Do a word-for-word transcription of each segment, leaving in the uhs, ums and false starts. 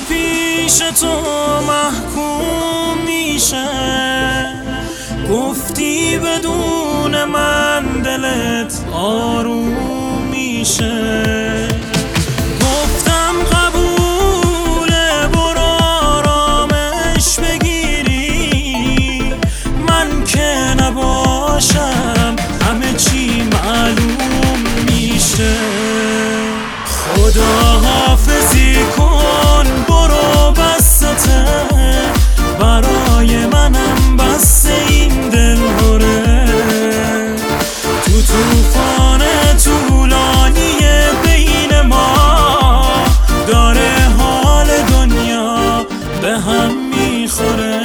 پیش تو محکوم میشه، گفتی بدون من دلت آروم میشه. گفتم قبوله برو آرامش بگیری، من که نباشم همه چی معلوم میشه. خدا حافظی کن برو بسته، برای منم بسته این دل هره. تو توفان طولانی بین ما داره حال دنیا به هم میخوره.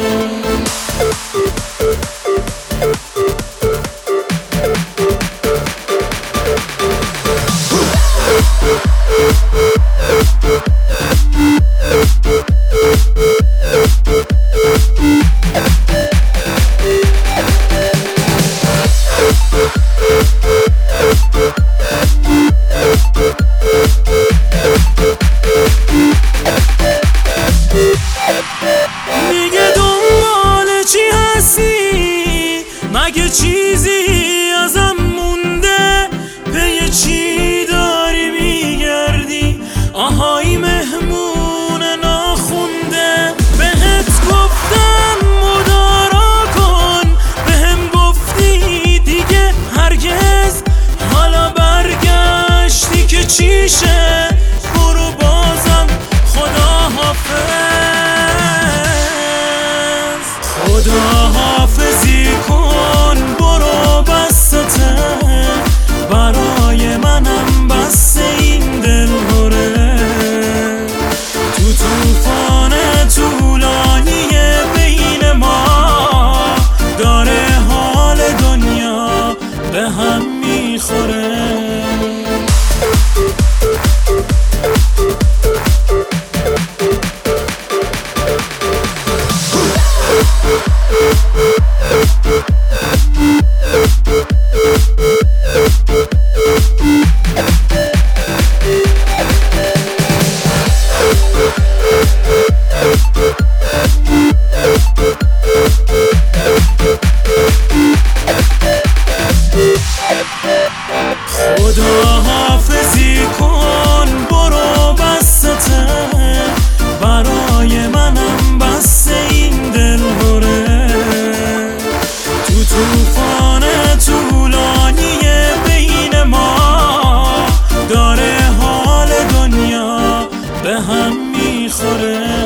میگه دنبال چی هستی؟ مگه چیزی ازم مونده؟ پی چی داری میگردی؟ آهای مهمون ناخونده. بهت گفتم مدارا کن، بهم گفتی دیگه هرگز. حالا برگشتی که چیشه؟ برو بازم خدا حافظ. خدا حافظی کن برو بسته، برای منم بسته این دل هره. تو توفان طولانی بین ما داره حال دنیا به هم میخوره. خدا حافظی کن برو بسته، برای منم بسته این دل هره. تو توفان طولانی بین ما داره حال دنیا به هم میخوره.